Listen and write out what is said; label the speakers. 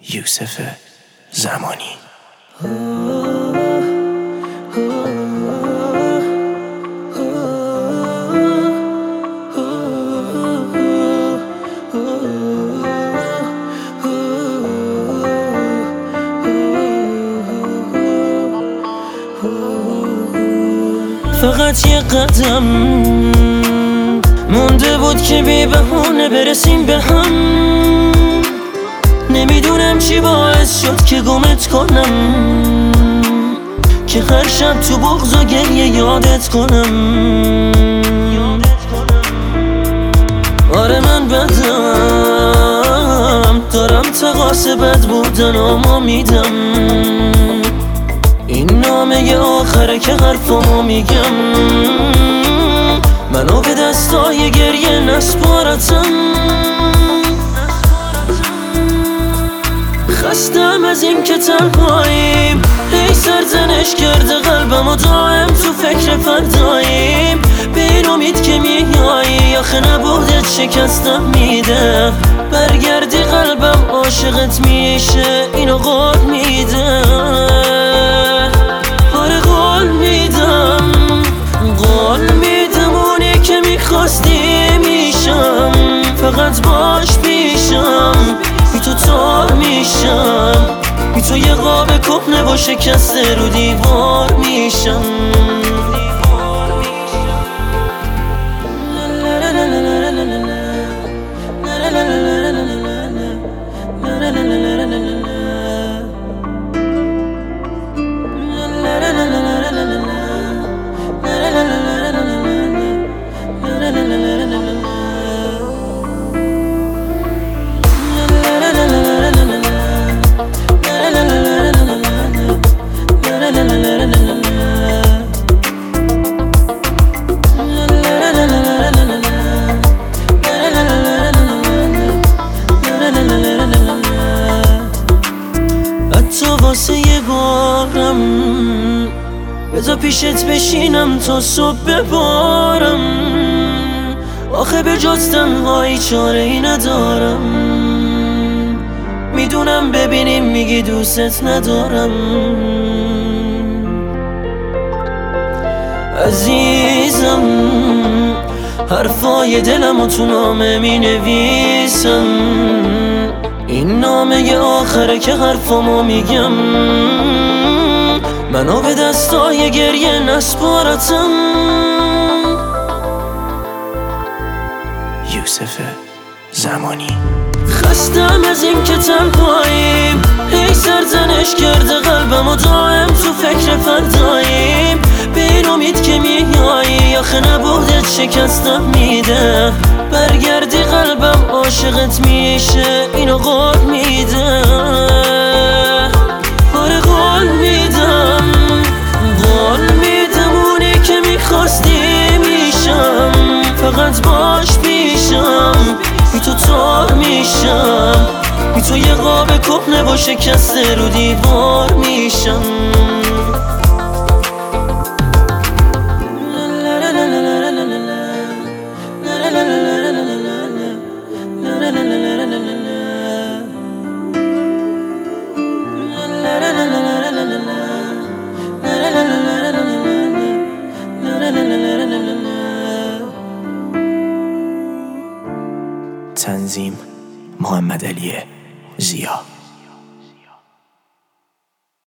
Speaker 1: یوسف زمانی.
Speaker 2: فقط یه قدم مونده بود که بی بهونه برسیم به هم. نمیدونم چی باعث شد که گمت کنم، که هر شب تو بغض و گریه یادت کنم. آره من بدم، دارم تقاص بد بودن اما میدم. این نامه آخره که حرفامو میگم. منو به دستای گریه نسپارتم. خستم از این که تنهاییم، هی سرزنش کرده قلبم و دائم تو فکر فرداییم. به این امید که میایی، آخه نبودت شکستم میده. برگردی قلبم عاشقت میشه، اینو قول میده. آره قول میدم، قول میدم اونی که میخواستی میشم. فقط باش پیشم، بی تو تار میشم. بی تو یه قاب کهنه و شکسته رو دیوار میشم. تو واسه یه بارم بذار پیشت بشینم تا صبح ببارم. آخه به جز تنهایی چاره ای ندارم. میدونم ببینیم میگی دوست ندارم. عزیزم حرفای دلم و تو نامه می نویسم. این نامه آخره که حرفامو میگم. منو به دستای گریه نسپارتم.
Speaker 1: یوسف زمانی.
Speaker 2: خستم از این که تنهاییم، هی سرزنش کرده قلبم و دائم تو فکر فرداییم. به این امید که میایی، آخه نبودت شکستم میده. برگردی قلبم عاشقت میشه، اینو قول میده. آره قول میدم، قول میدم اونی که میخواستی میشم. فقط باش پیشم، بی تو تار میشم. بی تو یه قاب کهنه و شکسته رو دیوار میشم.
Speaker 1: تنظیم محمد علی ضیا.